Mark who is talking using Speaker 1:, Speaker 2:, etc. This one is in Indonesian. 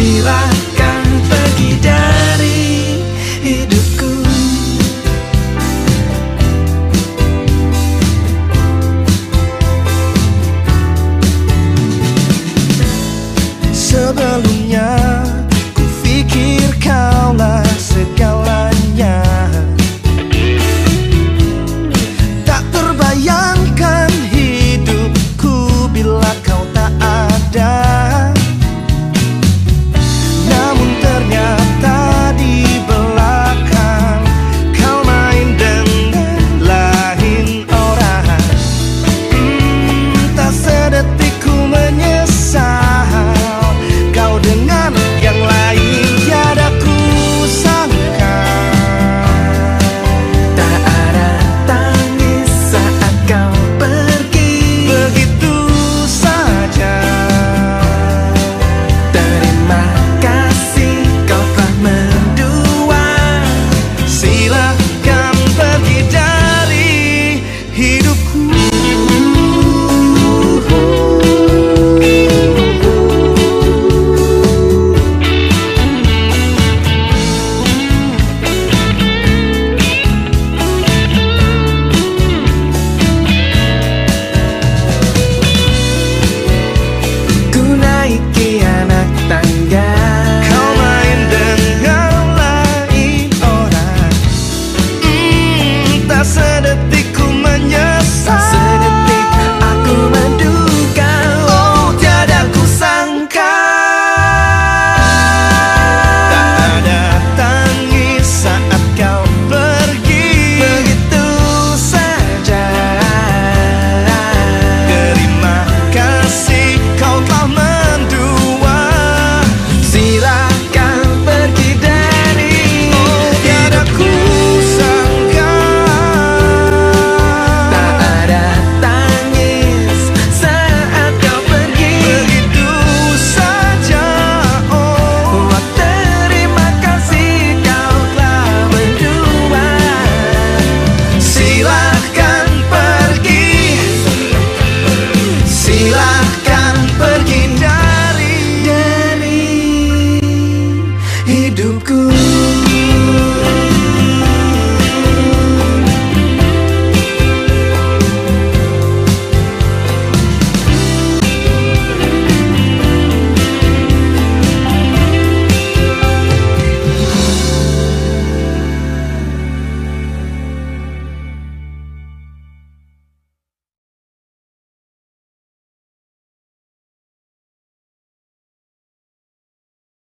Speaker 1: Silakan pergi dari hidupku.
Speaker 2: Sebelumnya ku pikir kaulah segalanya. Tak terbayangkan hidupku bila kau tak ada. Namun ternyata di belakang kau main dengan lain orang. Tak sedetik ku menyesal kau dengan yang lain, tiada ku sangka.
Speaker 1: Tak ada tangis saat kau pergi,
Speaker 2: Begitu saja.
Speaker 1: terima kasih kau telah mendua.
Speaker 2: Silakan pergi dari hidupku.
Speaker 1: Ku naiki anak tangga,
Speaker 2: Kau main dengan lain orang. Tak sedetik ku menyesal.
Speaker 1: sedetik aku menduga.
Speaker 2: Oh, tiada ku sangka. Tak ada tangis saat kau pergi.
Speaker 1: Begitu saja.
Speaker 2: Terima kasih kau telah mendua.
Speaker 1: Silakan pergi dari
Speaker 2: Oh, tiada ku sangka.
Speaker 1: tak ada tangis saat kau pergi.
Speaker 2: Begitu saja. Oh,
Speaker 1: Wah, terima kasih kau telah mendua.
Speaker 2: silahkan pergi. Silahkan pergi dari
Speaker 1: Hidupku.